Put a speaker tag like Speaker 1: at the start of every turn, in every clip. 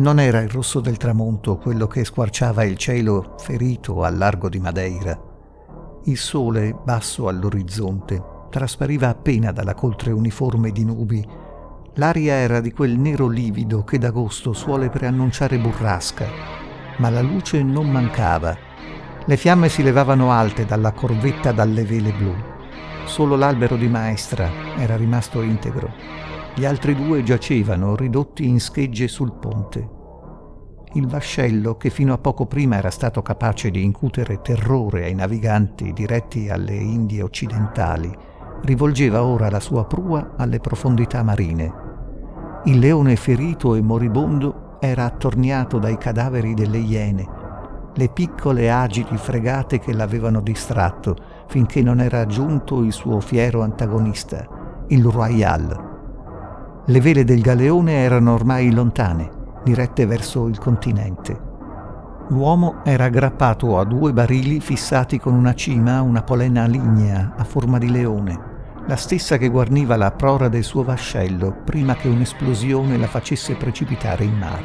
Speaker 1: Non era il rosso del tramonto quello che squarciava il cielo ferito al largo di Madeira. Il sole, basso all'orizzonte, traspariva appena dalla coltre uniforme di nubi. L'aria era di quel nero livido che d'agosto suole preannunciare burrasca, ma la luce non mancava. Le fiamme si levavano alte dalla corvetta dalle vele blu. Solo l'albero di Maestra era rimasto integro. Gli altri due giacevano ridotti in schegge sul ponte. Il vascello, che fino a poco prima era stato capace di incutere terrore ai naviganti diretti alle Indie occidentali, rivolgeva ora la sua prua alle profondità marine. Il leone ferito e moribondo era attorniato dai cadaveri delle iene, le piccole agili fregate che l'avevano distratto finché non era giunto il suo fiero antagonista, il Royal. Le vele del galeone erano ormai lontane, dirette verso il continente. L'uomo era aggrappato a 2 barili fissati con una cima, una polena lignea a forma di leone, la stessa che guarniva la prora del suo vascello prima che un'esplosione la facesse precipitare in mare.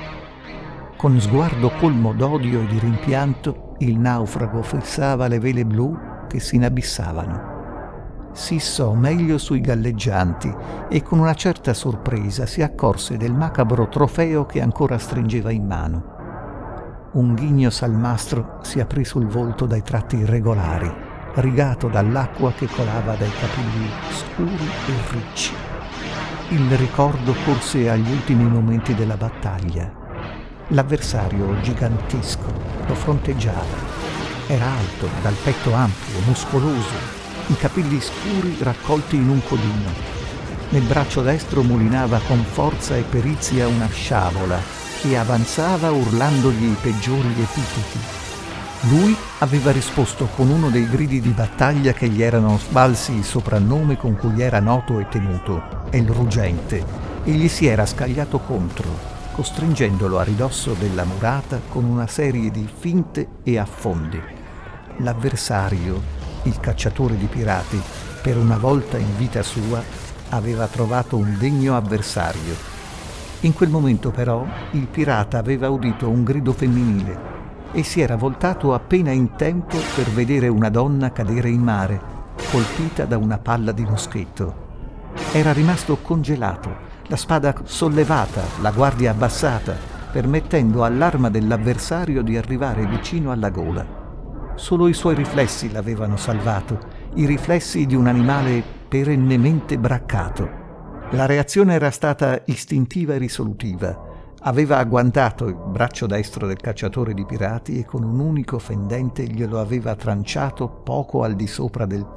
Speaker 1: Con sguardo colmo d'odio e di rimpianto, il naufrago fissava le vele blu che si inabissavano. Si issò meglio sui galleggianti e con una certa sorpresa si accorse del macabro trofeo che ancora stringeva in mano. Un ghigno salmastro si aprì sul volto dai tratti irregolari, rigato dall'acqua che colava dai capelli scuri e ricci. Il ricordo corse agli ultimi momenti della battaglia. L'avversario gigantesco lo fronteggiava. Era alto, dal petto ampio, muscoloso, i capelli scuri raccolti in un codino. Nel braccio destro mulinava con forza e perizia una sciabola che avanzava urlandogli i peggiori epiteti. Lui aveva risposto con uno dei gridi di battaglia che gli erano valsi il soprannome con cui era noto e temuto, El Ruggente, e gli si era scagliato contro, costringendolo a ridosso della murata con una serie di finte e affondi. L'avversario, il cacciatore di pirati, per una volta in vita sua, aveva trovato un degno avversario. In quel momento però il pirata aveva udito un grido femminile e si era voltato appena in tempo per vedere una donna cadere in mare, colpita da una palla di moschetto. Era rimasto congelato, la spada sollevata, la guardia abbassata, permettendo all'arma dell'avversario di arrivare vicino alla gola. Solo i suoi riflessi l'avevano salvato, i riflessi di un animale perennemente braccato. La reazione era stata istintiva e risolutiva. Aveva agguantato il braccio destro del cacciatore di pirati e con un unico fendente glielo aveva tranciato poco al di sopra del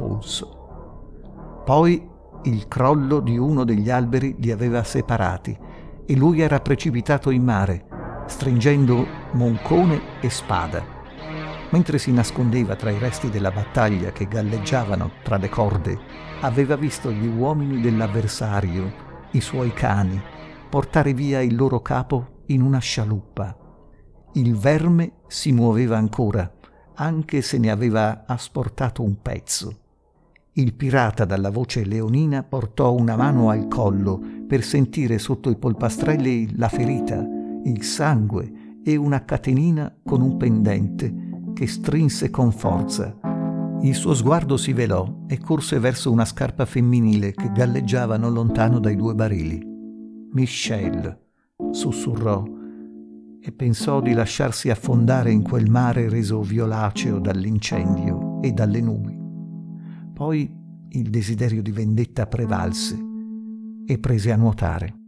Speaker 1: polso. Poi il crollo di uno degli alberi li aveva separati e lui era precipitato in mare, stringendo moncone e spada. Mentre si nascondeva tra i resti della battaglia che galleggiavano tra le corde, aveva visto gli uomini dell'avversario, i suoi cani, portare via il loro capo in una scialuppa. Il verme si muoveva ancora, anche se ne aveva asportato un pezzo. Il pirata dalla voce leonina portò una mano al collo per sentire sotto i polpastrelli la ferita, il sangue e una catenina con un pendente che strinse con forza. Il suo sguardo si velò e corse verso una scarpa femminile che galleggiava non lontano dai 2 barili. Michelle, sussurrò, e pensò di lasciarsi affondare in quel mare reso violaceo dall'incendio e dalle nubi. Poi il desiderio di vendetta prevalse e prese a nuotare.